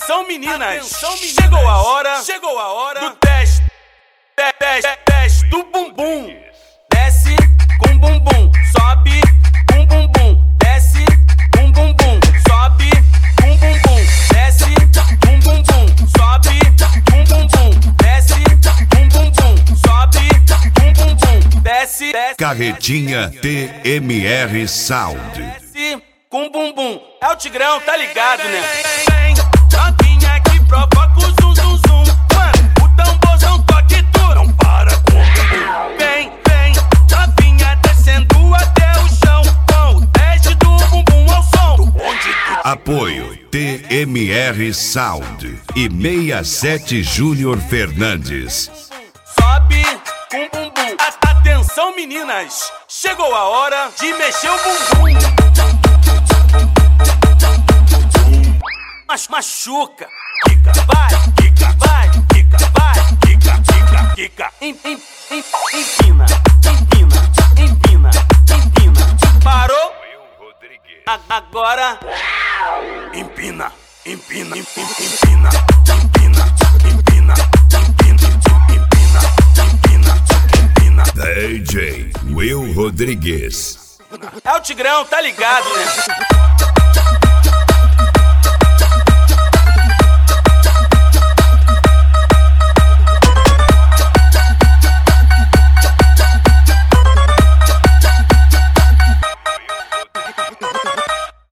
Atenção meninas, chegou a hora do teste do bumbum. Desce com bumbum, sobe com bumbum, desce com bumbum, sobe com bumbum, desce com bumbum, sobe com bumbum, desce com bumbum, sobe com bumbum, desce. Carretinha TMR Sound. Desce com bumbum. É o Tigrão, tá ligado, né? Vem, novinha que provoca o zum zum zum. Mano, o tamborzão toque tu, não para com o bumbum. Vem, novinha descendo até o chão, com o teste do bumbum ao som do bonde do... Apoio TMR Sound e 67 Júnior Fernandes. Sobe com bumbum. Atenção meninas, chegou a hora de mexer o bumbum. Machuca, quica, vai, quica, vai, quica, vai, quica, quica, quica. Empina, empina, empina, empina. Parou? Agora empina, empina, empina, empina, empina, empina, empina, empina. DJ Will Rodrigues. É o Tigrão, tá ligado, né?